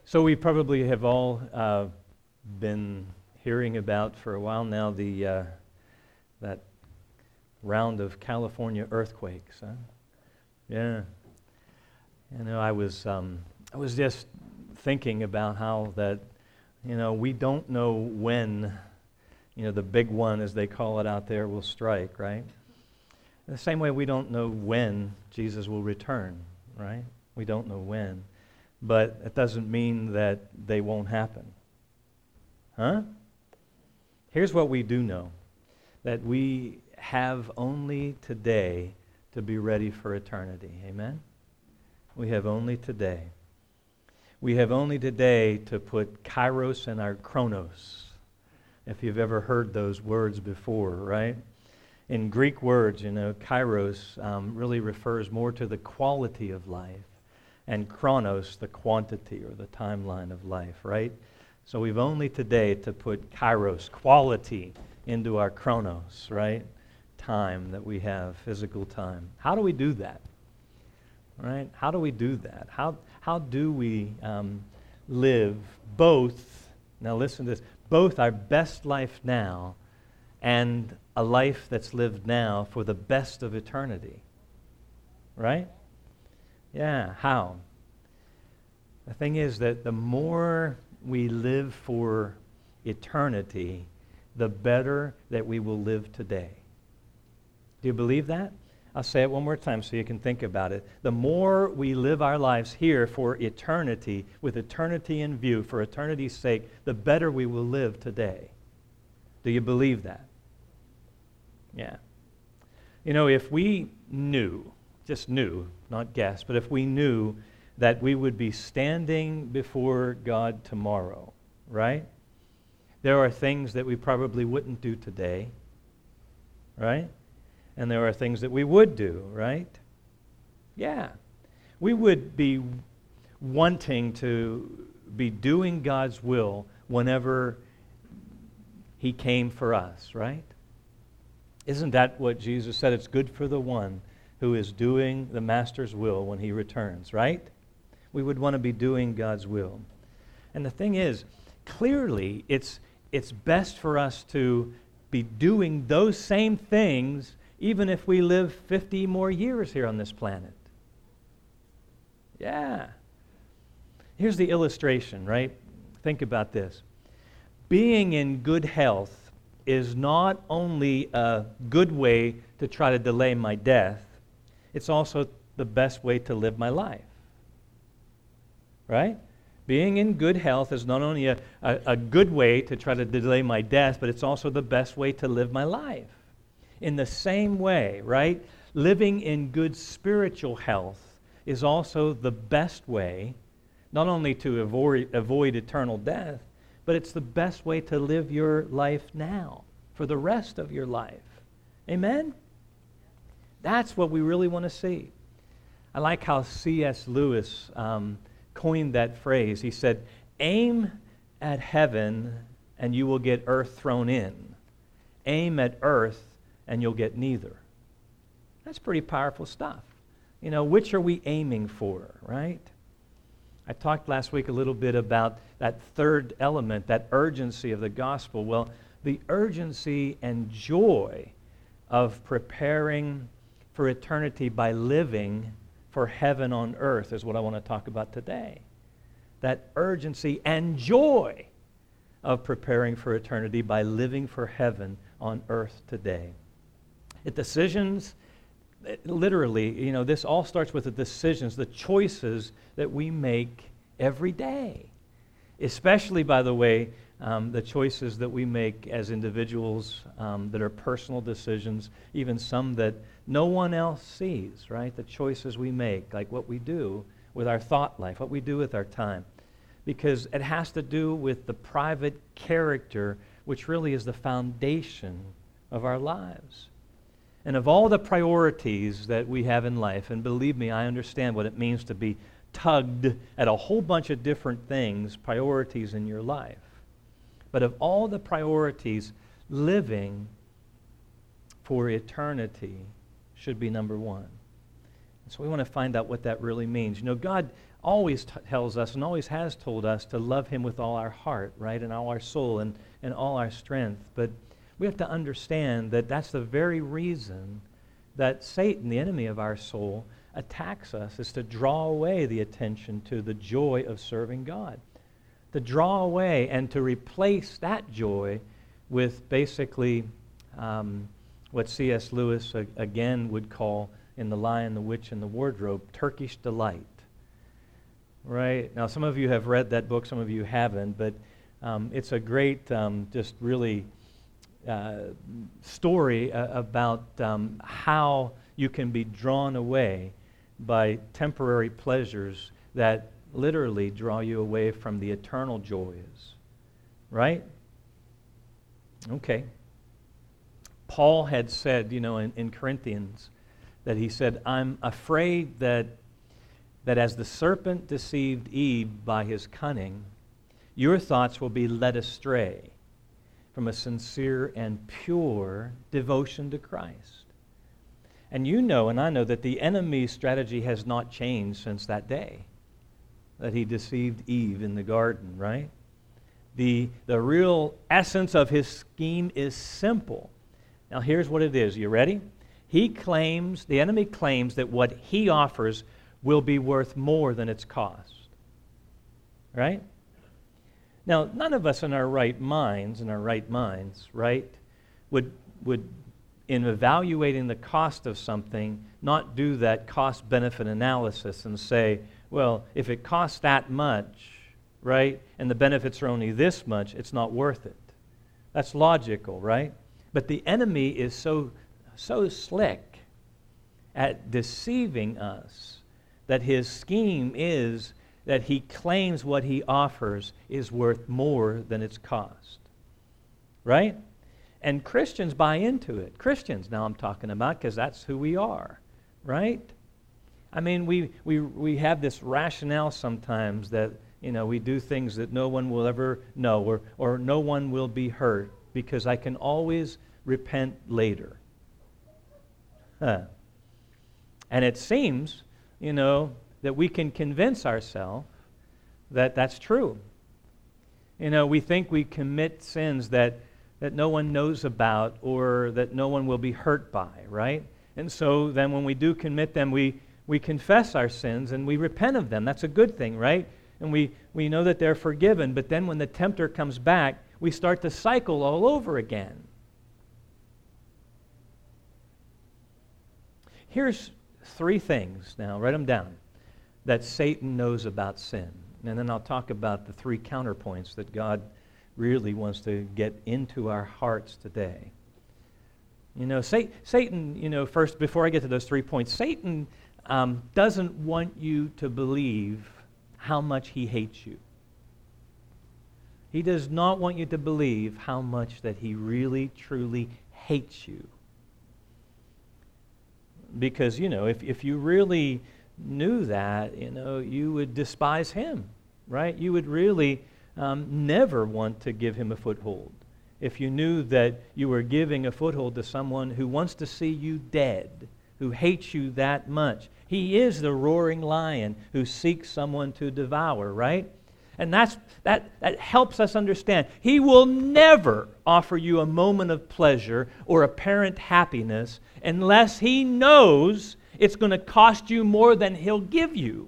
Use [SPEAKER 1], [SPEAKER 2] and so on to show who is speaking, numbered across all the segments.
[SPEAKER 1] So we probably have all been hearing about for a while now that round of California earthquakes. Huh? Yeah. I was just thinking about how that, we don't know when, the big one, as they call it out there, will strike, right? In the same way, we don't know when Jesus will return, right? We don't know when. But it doesn't mean that they won't happen. Huh? Here's what we do know. That we have only today to be ready for eternity. Amen? We have only today. We have only today to put kairos in our chronos. If you've ever heard those words before, right? In Greek words, kairos really refers more to the quality of life. And chronos, the quantity or the timeline of life, right? So we've only today to put kairos, quality, into our chronos, right? Time that we have, physical time. How do we do that? Right? How do we do that? How do we live both, now listen to this, both our best life now and a life that's lived now for the best of eternity? Right? Yeah, how? The thing is that the more we live for eternity, the better that we will live today. Do you believe that? I'll say it one more time so you can think about it. The more we live our lives here for eternity, with eternity in view, for eternity's sake, the better we will live today. Do you believe that? Yeah. If we knew, just knew, not guess, but if we knew that we would be standing before God tomorrow, right? There are things that we probably wouldn't do today, right? And there are things that we would do, right? Yeah. We would be wanting to be doing God's will whenever He came for us, right? Isn't that what Jesus said? It's good for the one who is doing the Master's will when He returns, right? We would want to be doing God's will. And the thing is, clearly, it's best for us to be doing those same things even if we live 50 more years here on this planet. Yeah. Here's the illustration, right? Think about this. Being in good health is not only a good way to try to delay my death, it's also the best way to live my life. Right? Being in good health is not only a good way to try to delay my death, but it's also the best way to live my life. In the same way, right? Living in good spiritual health is also the best way, not only to avoid eternal death, but it's the best way to live your life now, for the rest of your life. Amen? That's what we really want to see. I like how C.S. Lewis coined that phrase. He said, aim at heaven and you will get earth thrown in. Aim at earth and you'll get neither. That's pretty powerful stuff. Which are we aiming for, right? I talked last week a little bit about that third element, that urgency of the gospel. Well, the urgency and joy of preparing for eternity by living for heaven on earth is what I want to talk about today. That urgency and joy of preparing for eternity by living for heaven on earth today. Decisions, literally, this all starts with the decisions, the choices that we make every day. Especially, by the way, the choices that we make as individuals that are personal decisions, even some that no one else sees, right? The choices we make, like what we do with our thought life, what we do with our time. Because it has to do with the private character, which really is the foundation of our lives. And of all the priorities that we have in life, and believe me, I understand what it means to be tugged at a whole bunch of different things, priorities in your life. But of all the priorities, living for eternity should be number one. So we want to find out what that really means. God always tells us and always has told us to love him with all our heart, right, and all our soul and all our strength. But we have to understand that that's the very reason that Satan, the enemy of our soul, attacks us, is to draw away the attention to the joy of serving God. To draw away and to replace that joy with basically what C.S. Lewis again would call in The Lion, the Witch, and the Wardrobe, Turkish delight. Right? Now, some of you have read that book, some of you haven't, but it's a great, just really story about how you can be drawn away by temporary pleasures that literally draw you away from the eternal joys. Right? Okay. Paul had said, in Corinthians, that he said, I'm afraid that as the serpent deceived Eve by his cunning, your thoughts will be led astray from a sincere and pure devotion to Christ. And you know, and I know, that the enemy's strategy has not changed since that day that he deceived Eve in the garden, right? The real essence of his scheme is simple. Now here's what it is. You ready? The enemy claims that what he offers will be worth more than its cost. Right? Now, none of us in our right minds, right, would in evaluating the cost of something, not do that cost-benefit analysis and say, well, if it costs that much, right, and the benefits are only this much, it's not worth it. That's logical, right? But the enemy is so slick at deceiving us that his scheme is that he claims what he offers is worth more than its cost. Right? And Christians buy into it. Christians, now I'm talking about, because that's who we are. Right? I mean, we have this rationale sometimes that, we do things that no one will ever know or no one will be hurt because I can always repent later. And it seems, that we can convince ourselves that that's true. We think we commit sins that no one knows about or that no one will be hurt by, right? And so then when we do commit them, we confess our sins and we repent of them. That's a good thing, right? And we know that they're forgiven, but then when the tempter comes back, we start the cycle all over again. Here's 3 things, now write them down, that Satan knows about sin. And then I'll talk about the 3 counterpoints that God really wants to get into our hearts today. Satan, first, before I get to those 3 points, Satan doesn't want you to believe how much he hates you. He does not want you to believe how much that he really, truly hates you. Because, if you really knew that, you would despise him, right? You would really never want to give him a foothold. If you knew that you were giving a foothold to someone who wants to see you dead, who hates you that much. He is the roaring lion who seeks someone to devour, right? And that helps us understand. He will never offer you a moment of pleasure or apparent happiness unless he knows it's going to cost you more than he'll give you.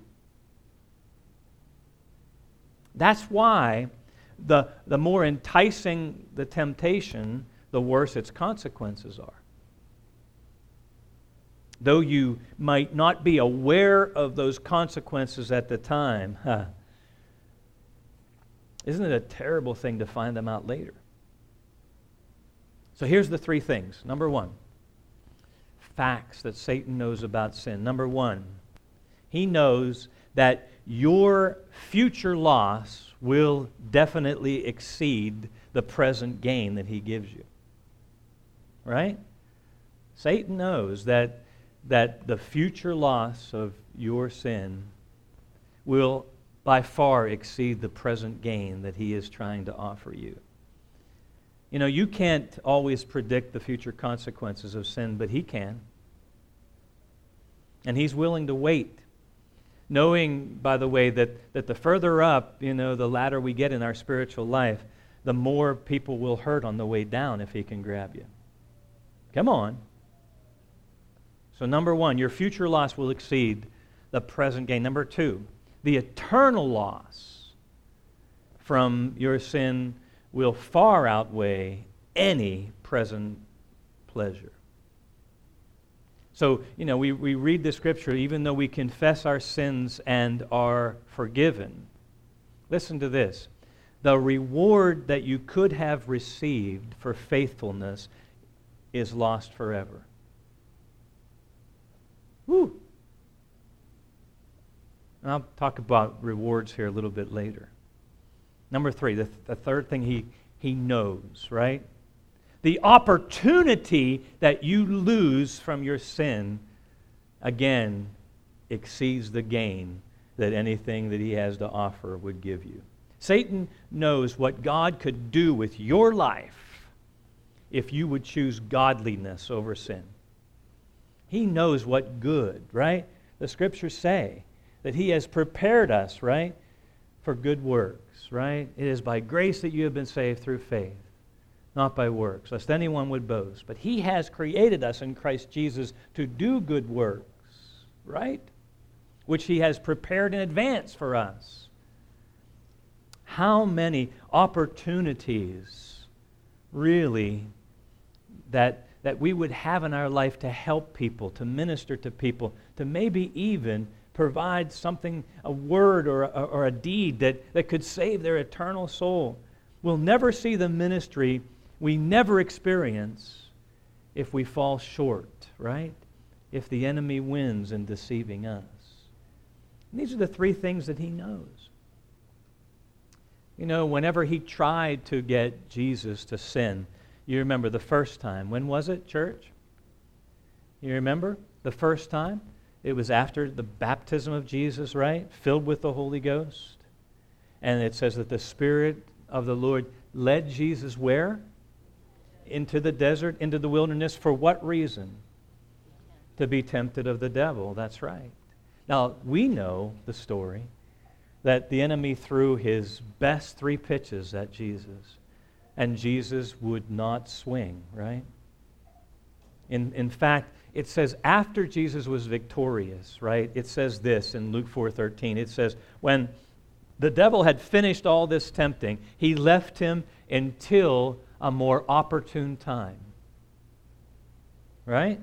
[SPEAKER 1] That's why the more enticing the temptation, the worse its consequences are. Though you might not be aware of those consequences at the time, isn't it a terrible thing to find them out later? So here's the 3 things. Number 1, facts that Satan knows about sin. Number 1, he knows that your future loss will definitely exceed the present gain that he gives you. Right? Satan knows that the future loss of your sin will by far exceed the present gain that he is trying to offer you. You can't always predict the future consequences of sin, but he can. And he's willing to wait Knowing, by the way, that the further up, the ladder we get in our spiritual life, the more people will hurt on the way down if he can grab you. Come on. So number one, your future loss will exceed the present gain. Number two, the eternal loss from your sin will far outweigh any present pleasure. So, we read the Scripture, even though we confess our sins and are forgiven. Listen to this. The reward that you could have received for faithfulness is lost forever. Woo! And I'll talk about rewards here a little bit later. Number three, the third thing he knows, right? The opportunity that you lose from your sin, again, exceeds the gain that anything that he has to offer would give you. Satan knows what God could do with your life if you would choose godliness over sin. He knows what good, right? The Scriptures say that he has prepared us, right, for good works, right? It is by grace that you have been saved through faith, not by works, lest anyone would boast. But he has created us in Christ Jesus to do good works, right? Which he has prepared in advance for us. How many opportunities, really, that we would have in our life to help people, to minister to people, to maybe even provide something, a word or a deed that could save their eternal soul. We'll never see the ministry we never experience if we fall short, right? If the enemy wins in deceiving us. And these are the three things that he knows. Whenever he tried to get Jesus to sin, you remember the first time. When was it, church? You remember the first time? It was after the baptism of Jesus, right? Filled with the Holy Ghost. And it says that the Spirit of the Lord led Jesus where? Into the desert, into the wilderness. For what reason? To be tempted of the devil. That's right. Now, we know the story that the enemy threw his best 3 pitches at Jesus, and Jesus would not swing, right? In fact, it says after Jesus was victorious, right? It says this in Luke 4:13. It says, when the devil had finished all this tempting, he left him until a more opportune time. Right?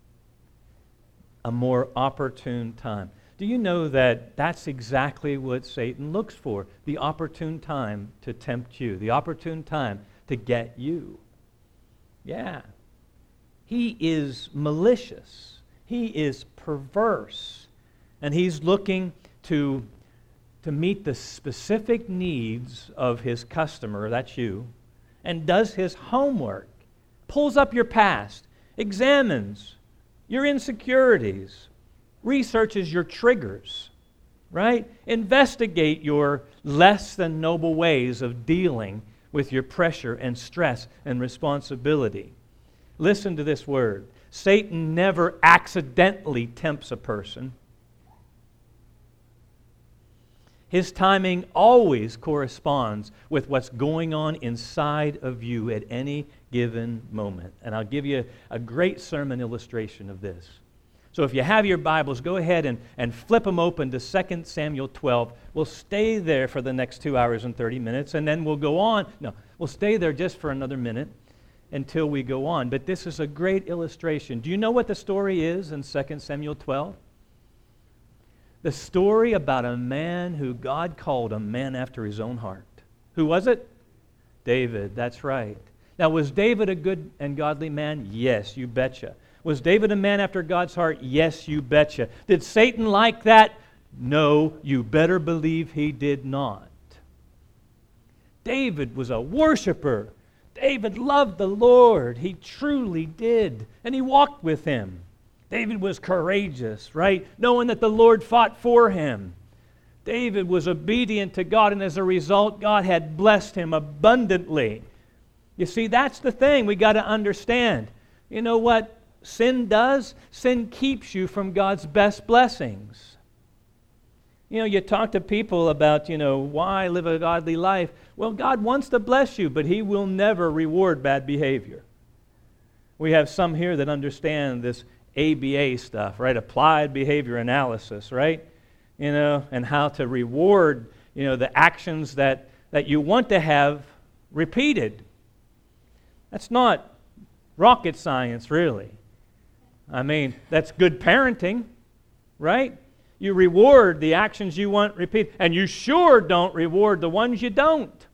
[SPEAKER 1] A more opportune time. Do you know that that's exactly what Satan looks for? The opportune time to tempt you. The opportune time to get you. Yeah. He is malicious. He is perverse. And he's looking to meet the specific needs of his customer, that's you, and does his homework, pulls up your past, examines your insecurities, researches your triggers, right? Investigate your less than noble ways of dealing with your pressure and stress and responsibility. Listen to this word. Satan never accidentally tempts a person. His timing always corresponds with what's going on inside of you at any given moment. And I'll give you a great sermon illustration of this. So if you have your Bibles, go ahead and flip them open to 2 Samuel 12. We'll stay there for the next 2 hours and 30 minutes, and then we'll go on. No, we'll stay there just for another minute until we go on. But this is a great illustration. Do you know what the story is in 2 Samuel 12? The story about a man who God called a man after his own heart. Who was it? David, that's right. Now, was David a good and godly man? Yes, you betcha. Was David a man after God's heart? Yes, you betcha. Did Satan like that? No, you better believe he did not. David was a worshiper. David loved the Lord. He truly did. And he walked with him. David was courageous, right? Knowing that the Lord fought for him. David was obedient to God, and as a result, God had blessed him abundantly. You see, that's the thing we got to understand. You know what sin does? Sin keeps you from God's best blessings. You talk to people about, why live a godly life. Well, God wants to bless you, but He will never reward bad behavior. We have some here that understand this ABA stuff, right? Applied behavior analysis, right? And how to reward, the actions that you want to have repeated. That's not rocket science, really. I mean, that's good parenting, right? You reward the actions you want repeat, and you sure don't reward the ones you don't.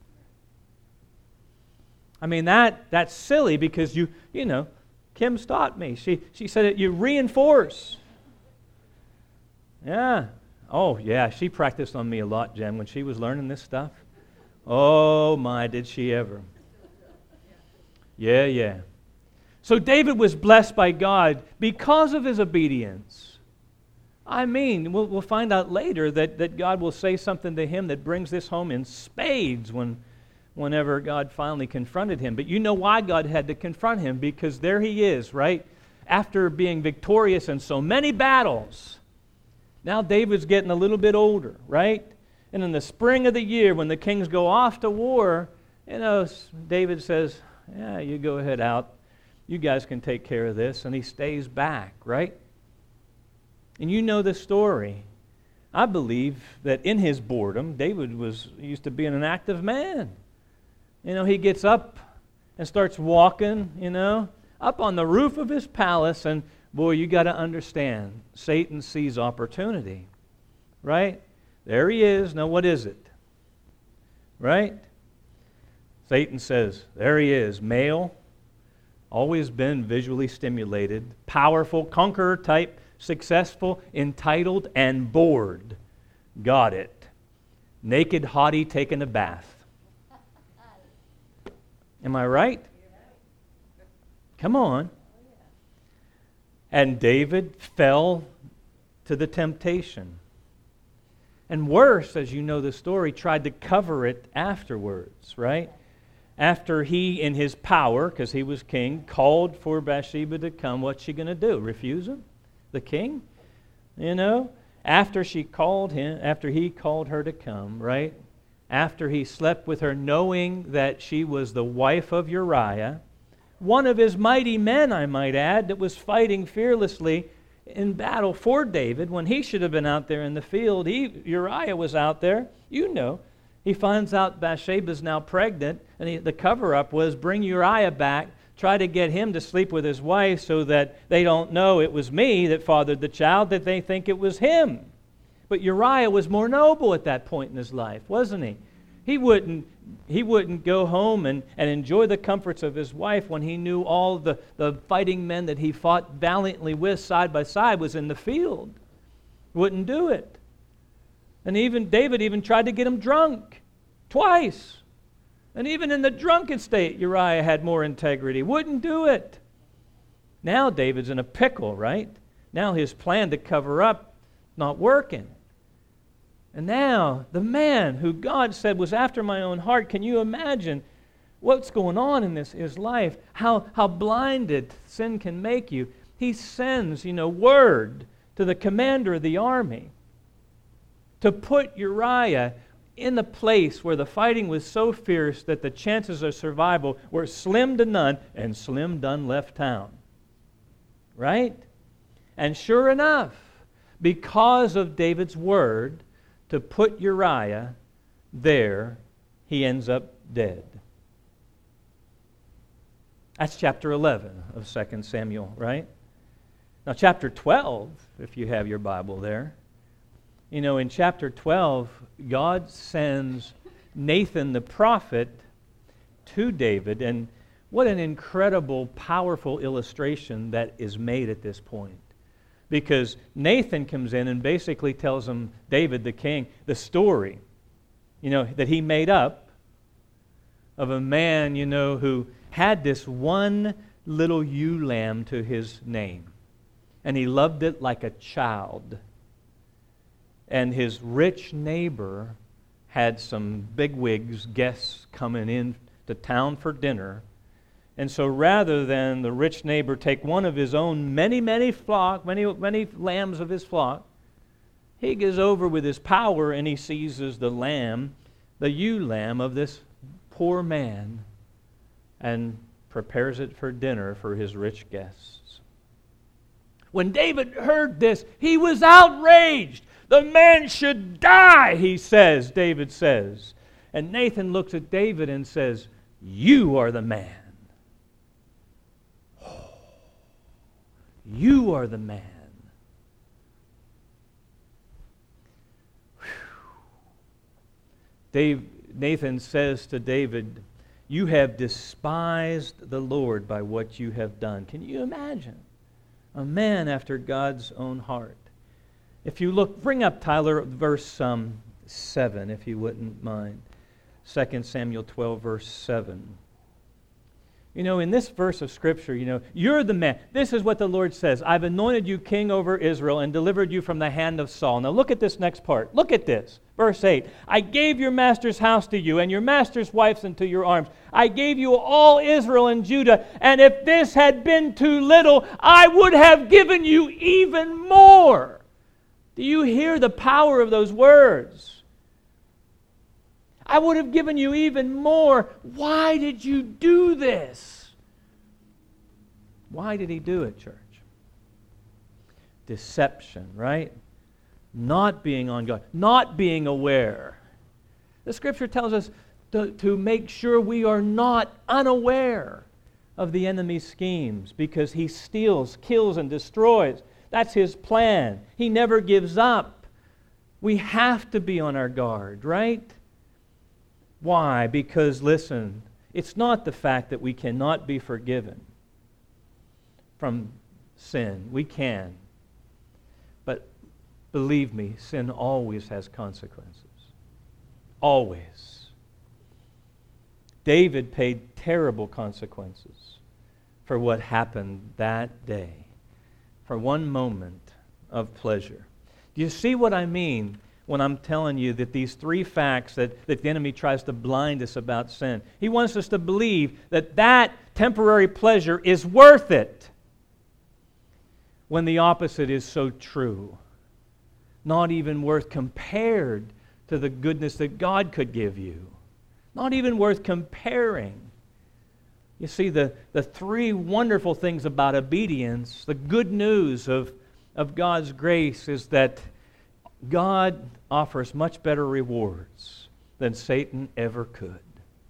[SPEAKER 1] I mean, that's silly because Kim's taught me. She said that you reinforce. Yeah. Oh, yeah, she practiced on me a lot, Jen, when she was learning this stuff. Oh, my, did she ever. Yeah. So David was blessed by God because of his obedience. I mean, we'll find out later that God will say something to him that brings this home in spades whenever God finally confronted him. But you know why God had to confront him? Because there he is, right? After being victorious in so many battles, now David's getting a little bit older, right? And in the spring of the year, when the kings go off to war, David says, yeah, you go ahead out. You guys can take care of this. And he stays back, right? And you know the story. I believe that in his boredom, David used to be an active man. He gets up and starts walking, up on the roof of his palace. And boy, you got to understand, Satan sees opportunity, right? There he is. Now what is it? Right? Satan says, there he is, male, always been visually stimulated, powerful, conqueror type, successful, entitled, and bored. Got it. Naked hottie taking a bath. Am I right? Come on. And David fell to the temptation. And worse, as you know the story, tried to cover it afterwards, right? After he, in his power, because he was king, called for Bathsheba to come, what's she going to do? Refuse him? The king? After he called her to come, right? After he slept with her, knowing that she was the wife of Uriah, one of his mighty men, I might add, that was fighting fearlessly in battle for David when he should have been out there in the field. Uriah was out there. He finds out Bathsheba's now pregnant, and the cover-up was bring Uriah back, try to get him to sleep with his wife so that they don't know it was me that fathered the child, that they think it was him. But Uriah was more noble at that point in his life, wasn't he? He wouldn't go home and enjoy the comforts of his wife when he knew all the fighting men that he fought valiantly with side by side was in the field. Wouldn't do it. And David even tried to get him drunk twice. And even in the drunken state, Uriah had more integrity. Wouldn't do it. Now David's in a pickle, right? Now his plan to cover up not working. And now the man who God said was after my own heart, can you imagine what's going on in his life? How blinded sin can make you. He sends, word to the commander of the army to put Uriah in the place where the fighting was so fierce that the chances of survival were slim to none, and Slim Dunn left town. Right? And sure enough, because of David's word to put Uriah there, he ends up dead. That's chapter 11 of 2 Samuel, right? Now chapter 12, if you have your Bible there, in chapter 12, God sends Nathan the prophet to David, and what an incredible, powerful illustration that is made at this point. Because Nathan comes in and basically tells him, David the king, the story, that he made up of a man, who had this one little ewe lamb to his name. And he loved it like a child. And his rich neighbor had some bigwigs, guests coming in to town for dinner. And so rather than the rich neighbor take one of his own many lambs of his flock, He goes over with his power and he seizes the lamb, the ewe lamb of this poor man, and prepares it for dinner for his rich guests. When David heard this, he was outraged. The man should die, David says. And Nathan looks at David and says, you are the man. You are the man. Nathan says to David, you have despised the Lord by what you have done. Can you imagine? A man after God's own heart. If you look, bring up, Tyler, verse 7, if you wouldn't mind. 2 Samuel 12, verse 7. You know, in this verse of Scripture, you're the man. This is what the Lord says. I've anointed you king over Israel and delivered you from the hand of Saul. Now look at this next part. Look at this. Verse 8. I gave your master's house to you and your master's wives into your arms. I gave you all Israel and Judah. And if this had been too little, I would have given you even more. Do you hear the power of those words? I would have given you even more. Why did you do this? Why did he do it, church? Deception, right? Not being on God, not being aware. The Scripture tells us to make sure we are not unaware of the enemy's schemes, because he steals, kills, and destroys. That's his plan. He never gives up. We have to be on our guard, right? Why? Because, listen, it's not the fact that we cannot be forgiven from sin. We can. But believe me, sin always has consequences. Always. David paid terrible consequences for what happened that day, for one moment of pleasure. Do you see what I mean when I'm telling you that these three facts that the enemy tries to blind us about sin? He wants us to believe that temporary pleasure is worth it, when the opposite is so true. Not even worth compared to the goodness that God could give you. Not even worth comparing. You see, the three wonderful things about obedience, the good news of God's grace, is that God offers much better rewards than Satan ever could.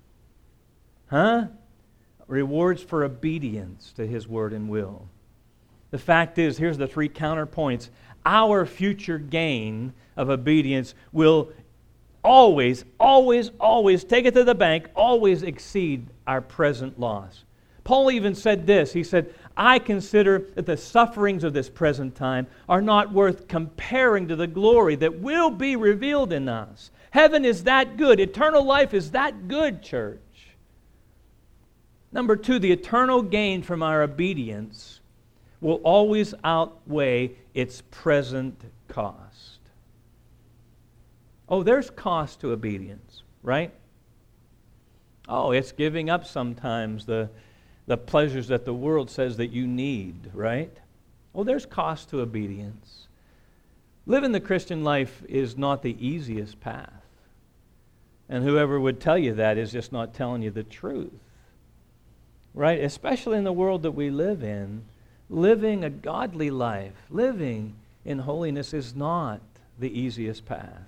[SPEAKER 1] Rewards for obedience to His word and will. The fact is, here's the three counterpoints. Our future gain of obedience will always, always, always, take it to the bank, always exceed our present loss. Paul even said this. He said, I consider that the sufferings of this present time are not worth comparing to the glory that will be revealed in us. Heaven is that good. Eternal life is that good, church. Number two, the eternal gain from our obedience will always outweigh its present cost. Oh, there's cost to obedience, right? Oh, it's giving up sometimes the pleasures that the world says that you need, right? Oh, there's cost to obedience. Living the Christian life is not the easiest path. And whoever would tell you that is just not telling you the truth. Right? Especially in the world that we live in, living a godly life, living in holiness is not the easiest path.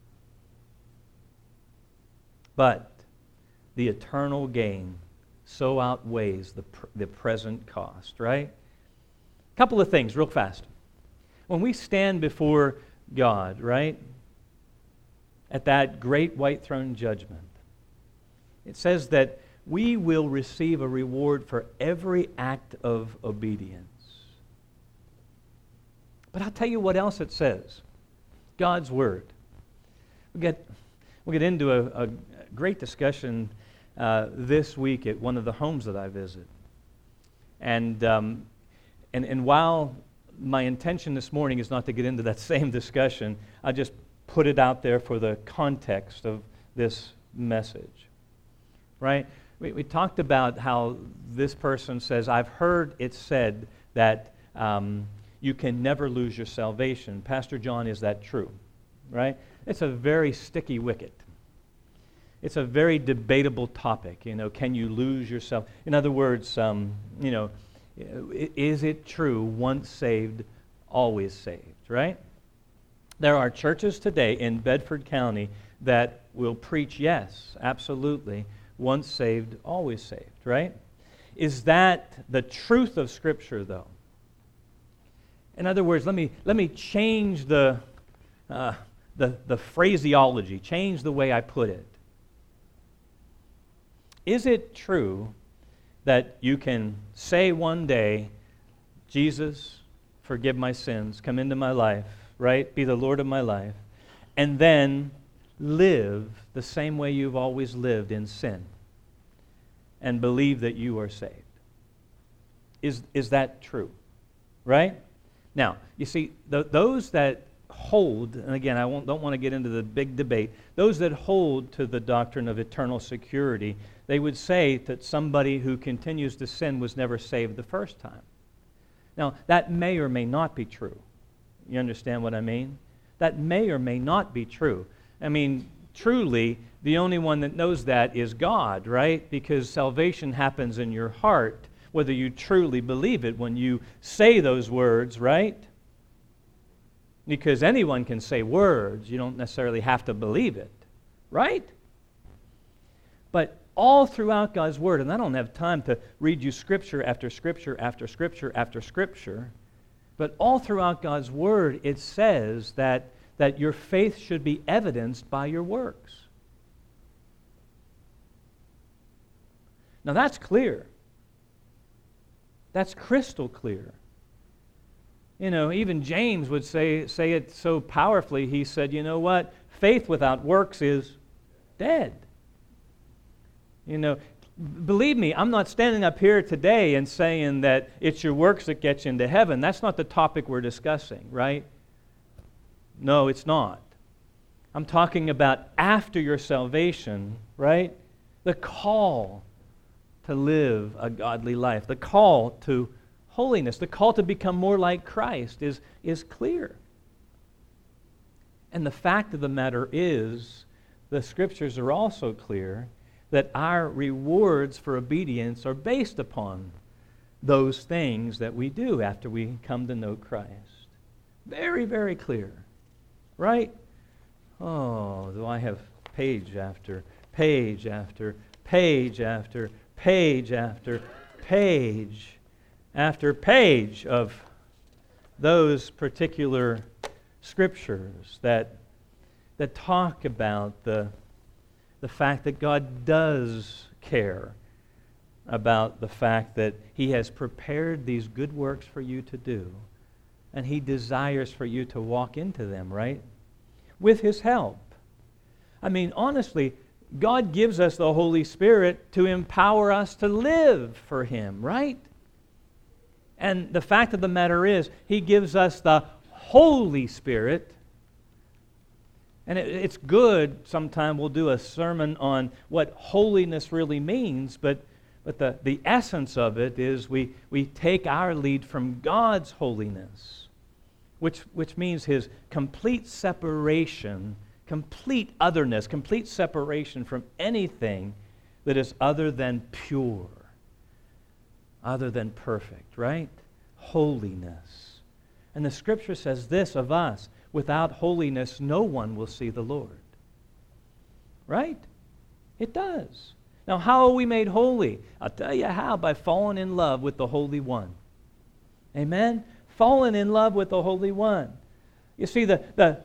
[SPEAKER 1] But the eternal gain so outweighs the present cost, right? A couple of things real fast. When we stand before God, right, at that great white throne judgment, it says that we will receive a reward for every act of obedience. But I'll tell you what else it says. God's Word. We'll get into a great discussion this week at one of the homes that I visit. And while my intention this morning is not to get into that same discussion, I just put it out there for the context of this message. Right? We talked about how this person says, I've heard it said that you can never lose your salvation. Pastor John, is that true? Right? It's a very sticky wicket. It's a very debatable topic. Can you lose yourself? In other words, is it true, once saved, always saved, right? There are churches today in Bedford County that will preach, yes, absolutely, once saved, always saved, right? Is that the truth of Scripture, though? In other words, let me change the phraseology, change the way I put it. Is it true that you can say one day, Jesus, forgive my sins, come into my life, right? Be the Lord of my life, and then live the same way you've always lived in sin and believe that you are saved? Is that true? Right? Now, you see, those that hold, and again, don't want to get into the big debate, those that hold to the doctrine of eternal security, they would say that somebody who continues to sin was never saved the first time. Now, that may or may not be true. You understand what I mean? That may or may not be true. I mean, truly, the only one that knows that is God, right? Because salvation happens in your heart, whether you truly believe it when you say those words, right? Because anyone can say words. You don't necessarily have to believe it, right? But all throughout God's Word, and I don't have time to read you Scripture after Scripture after Scripture after Scripture, but all throughout God's Word it says that your faith should be evidenced by your works. Now that's clear. That's crystal clear. Even James would say it so powerfully. He said, you know what? Faith without works is dead. Believe me, I'm not standing up here today and saying that it's your works that get you into heaven. That's not the topic we're discussing, right? No, it's not. I'm talking about after your salvation, right? The call to live a godly life, the call to holiness, the call to become more like Christ is clear. And the fact of the matter is, the Scriptures are also clear that our rewards for obedience are based upon those things that we do after we come to know Christ. Very, very clear. Right? Oh, do I have page after page after page after page after page after page of those particular Scriptures that talk about the fact that God does care about the fact that He has prepared these good works for you to do, and He desires for you to walk into them, right? With His help. I mean, honestly, God gives us the Holy Spirit to empower us to live for Him, right? And the fact of the matter is, He gives us the Holy Spirit. And it's good, sometime we'll do a sermon on what holiness really means, but the essence of it is we take our lead from God's holiness, which means His complete separation, complete otherness, complete separation from anything that is other than pure, other than perfect, right? Holiness. And the Scripture says this of us: without holiness, no one will see the Lord. Right? It does. Now, how are we made holy? I'll tell you how: by falling in love with the Holy One. Amen? Falling in love with the Holy One. You see, the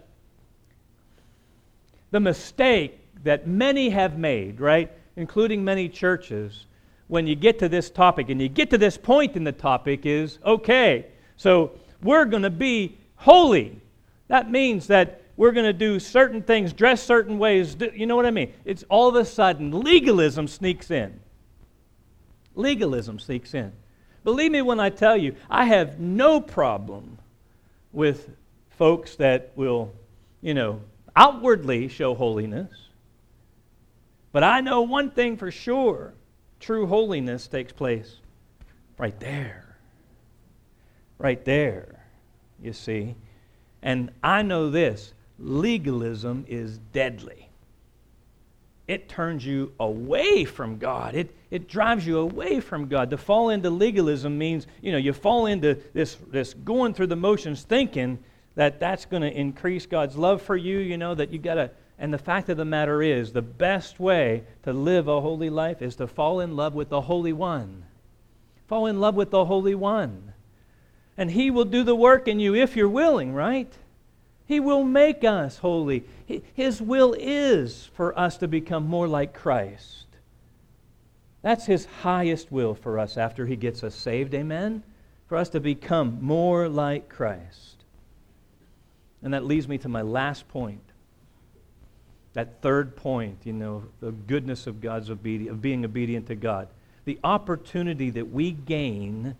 [SPEAKER 1] mistake that many have made, right, including many churches, when you get to this topic, and you get to this point in the topic, is, okay, so we're going to be holy. That means that we're going to do certain things, dress certain ways. You know what I mean? It's all of a sudden, legalism sneaks in. Legalism sneaks in. Believe me when I tell you, I have no problem with folks that will, outwardly show holiness. But I know one thing for sure: true holiness takes place right there. Right there. you see. And I know this, legalism is deadly. It turns you away from God. It drives you away from God. To fall into legalism means, you fall into this going through the motions thinking that that's going to increase God's love for you, that you got to. And the fact of the matter is, the best way to live a holy life is to fall in love with the Holy One. Fall in love with the Holy One. And He will do the work in you if you're willing, right? He will make us holy. His will is for us to become more like Christ. That's His highest will for us after He gets us saved, amen? For us to become more like Christ. And that leads me to my last point. That third point, the goodness of God's obedience, of being obedient to God. The opportunity that we gain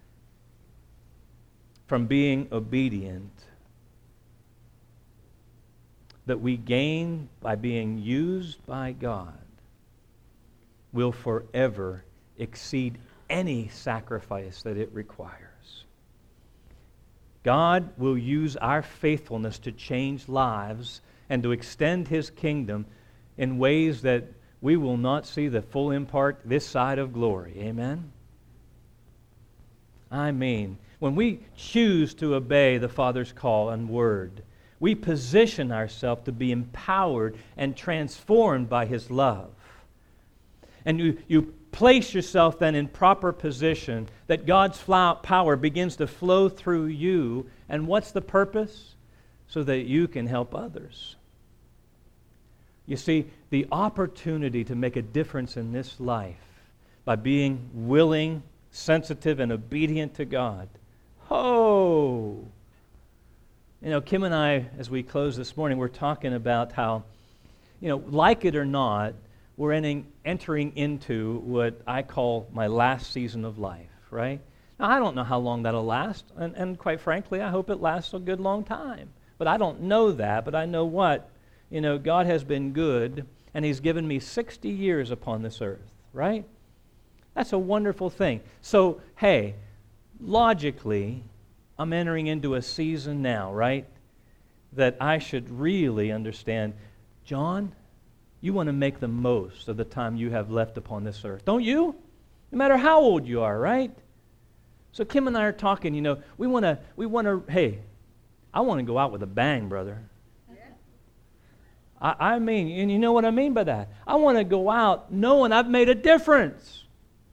[SPEAKER 1] from being obedient, that we gain by being used by God, will forever exceed any sacrifice that it requires. God will use our faithfulness to change lives and to extend His kingdom in ways that we will not see the full impart this side of glory. Amen? I mean, when we choose to obey the Father's call and word, we position ourselves to be empowered and transformed by His love. And you place yourself then in proper position that God's power begins to flow through you. And what's the purpose? So that you can help others. You see, the opportunity to make a difference in this life by being willing, sensitive, and obedient to God. Oh! Kim and I, as we close this morning, we're talking about how, like it or not, we're entering into what I call my last season of life, right? Now, I don't know how long that'll last, and quite frankly, I hope it lasts a good long time. But I don't know that, but I know what? God has been good, and He's given me 60 years upon this earth, right? That's a wonderful thing. So, hey, logically, I'm entering into a season now, right, that I should really understand, John, you want to make the most of the time you have left upon this earth, don't you? No matter how old you are, right? So Kim and I are talking, we want to, hey, I want to go out with a bang, brother. I mean, and you know what I mean by that? I want to go out knowing I've made a difference.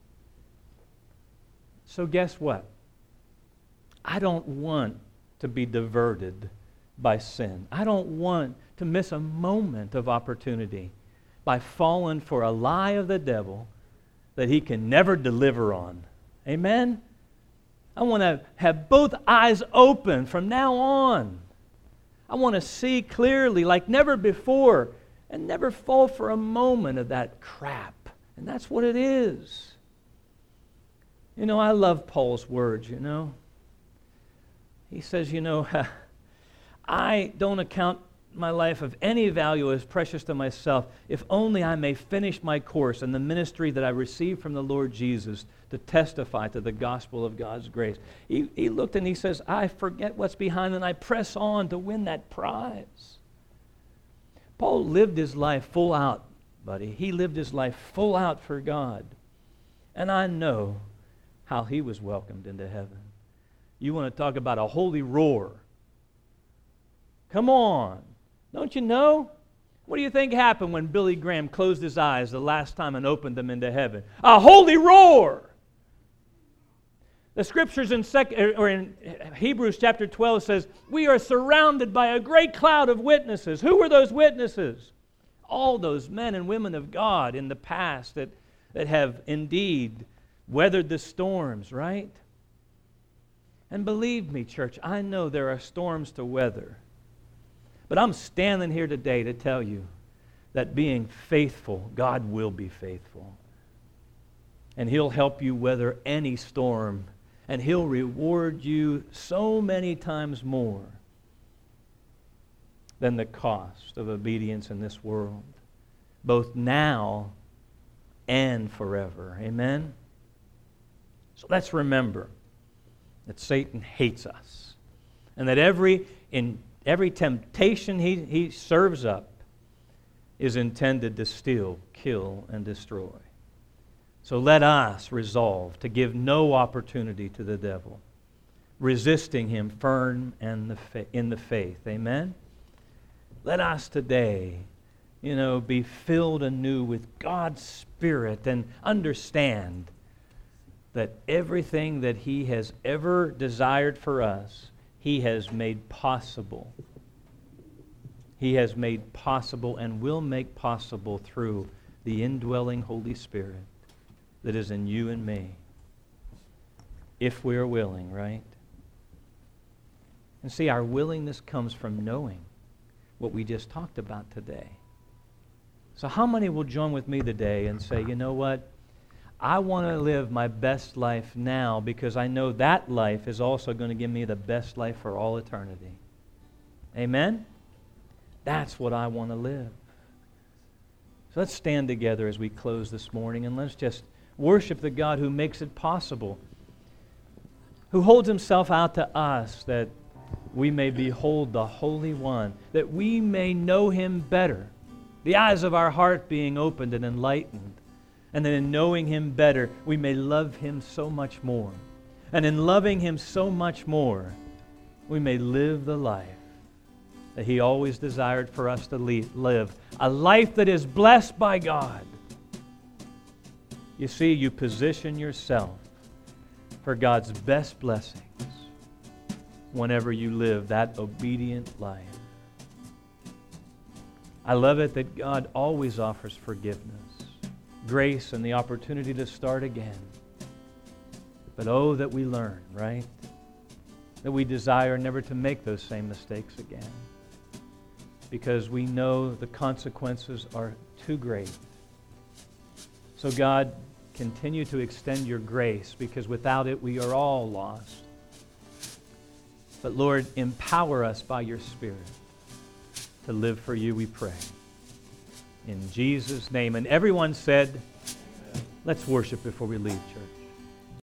[SPEAKER 1] So guess what? I don't want to be diverted by sin. I don't want to miss a moment of opportunity by falling for a lie of the devil that he can never deliver on. Amen? I want to have both eyes open from now on. I want to see clearly like never before and never fall for a moment of that crap. And that's what it is. I love Paul's words, He says, I don't account my life of any value as precious to myself, if only I may finish my course in the ministry that I received from the Lord Jesus to testify to the gospel of God's grace. He looked and he says, I forget what's behind and I press on to win that prize. Paul lived his life full out, buddy. He lived his life full out for God. And I know how he was welcomed into heaven. You want to talk about a holy roar. Come on. Don't you know? What do you think happened when Billy Graham closed his eyes the last time and opened them into heaven? A holy roar! The scriptures in Hebrews chapter 12 says, we are surrounded by a great cloud of witnesses. Who were those witnesses? All those men and women of God in the past that have indeed weathered the storms, right? And believe me, church, I know there are storms to weather. But I'm standing here today to tell you that being faithful, God will be faithful. And He'll help you weather any storm. And He'll reward you so many times more than the cost of obedience in this world, both now and forever. Amen? So let's remember that Satan hates us. And that every temptation he serves up is intended to steal, kill, and destroy. So let us resolve to give no opportunity to the devil, resisting him firm in the faith. Amen? Let us today, be filled anew with God's Spirit and understand that everything that He has ever desired for us, He has made possible. He has made possible and will make possible through the indwelling Holy Spirit that is in you and me. If we are willing, right? And see, our willingness comes from knowing what we just talked about today. So how many will join with me today and say, you know what? I want to live my best life now because I know that life is also going to give me the best life for all eternity. Amen? That's what I want to live. So let's stand together as we close this morning and let's just worship the God who makes it possible, who holds Himself out to us that we may behold the Holy One, that we may know Him better, the eyes of our heart being opened and enlightened, and that in knowing Him better, we may love Him so much more. And in loving Him so much more, we may live the life that He always desired for us to live, a life that is blessed by God. You see, you position yourself for God's best blessings whenever you live that obedient life. I love it that God always offers forgiveness, grace, and the opportunity to start again. But oh, that we learn, right? That we desire never to make those same mistakes again, because we know the consequences are too great. So God, continue to extend your grace, because without it we are all lost. But Lord, empower us by your Spirit to live for you, we pray. In Jesus' name. And everyone said, let's worship before we leave, church.